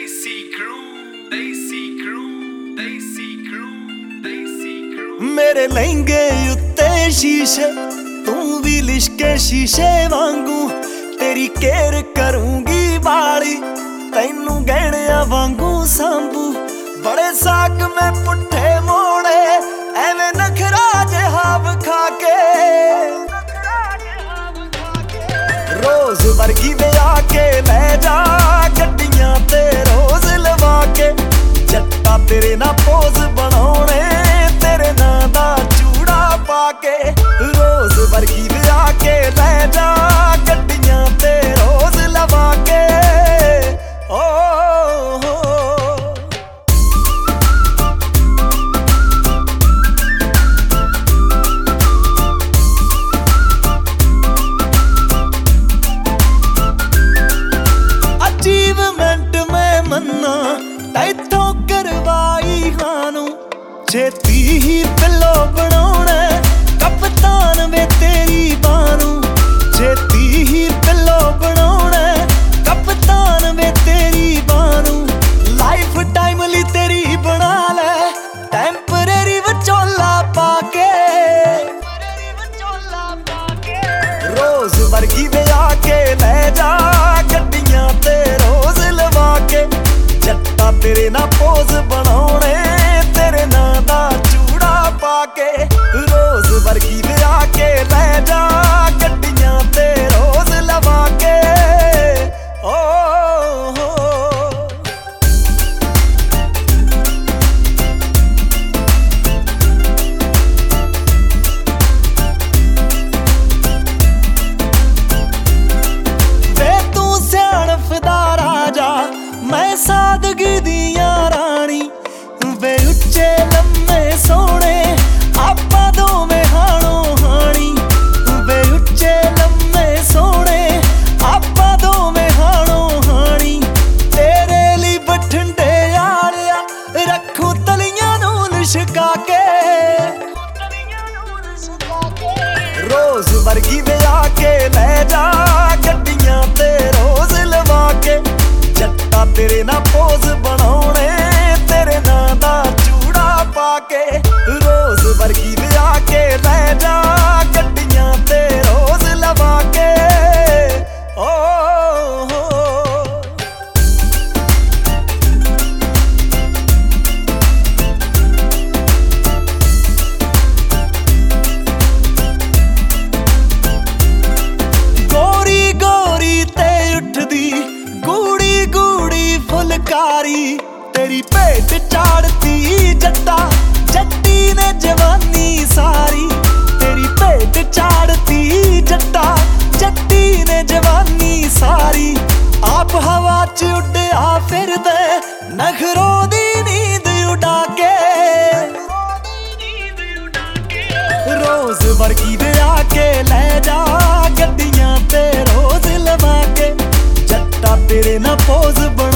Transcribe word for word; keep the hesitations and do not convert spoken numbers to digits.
Desi crew, Desi crew, Desi crew, Desi crew। मेरे लहंगे उत्ते शीशे तू भी लिशके शीशे वांगू तेरी केयर करूंगी बाली तैनू गहणिया वांगू सांभू बड़े साक में पुट्ठे मोड़े एवें नखरा जिहा विखा के रोज वर्गी दे आके ले जा गड्डियां ते रोज लवा के जट्टा तेरे ना पोज बनाउणे तेरे ना दा चूड़ा पाके रोज वर्गी दे आके ले जा गड्डियां ते रोज लवा के ओ अचीवमेंट में मन्ना तैथों करवाई खानू छेती ही पिलो बनाउणे कप्तान वे तेरी बानू छेती ही पिलो बनाउणे कप्तान वे तेरी बानू लाइफ टाइम ली तेरी बना ले टेंपरेरी विचोला पाके रोज वर्गी दे आके ले जा गड्डियां ते रोज लवा के जट्टा तेरे ना पोज बनाउणे तेरे ना दा चूड़ा पाके रोज वर्गी दे आके ले जा गड्डियां ते रोज लवा के ओ वे तू सियाणप दा राजा मैं सादगी दियां रानी वे उच्चे लम्मे सोने आपा दोवें हाणो हाणी वे उच्चे लम्मे सोने आपा दोवें हाणो हाणी तेरे ली बठिंडे आलिया रखू तलियां नू लिशका के रोज वर्गी दे आके ले जा गड्डियां ते रोज लवा के जट्टा तेरे ना पोज बनाउणे तेरे ना दा चूड़ा पाके रोज वर्गी दे आके ले जा गड्डियां ते रोज लवा के ओ गोरी गोरी ते उठदी गूड़ी गूड़ी फुलकारी तेरी भेट चाड़ती जट्टा जट्टी ने जवानी सारी तेरी भेट चाड़ती जट्टा जट्टी ने जवानी सारी आप हवा च उड्डिया फिरदे नखरों दी नींद उड़ा के रोज वर्गी दे आके ले जा गड्डियां ते रोज लवा के जट्टा तेरे ना पोज बना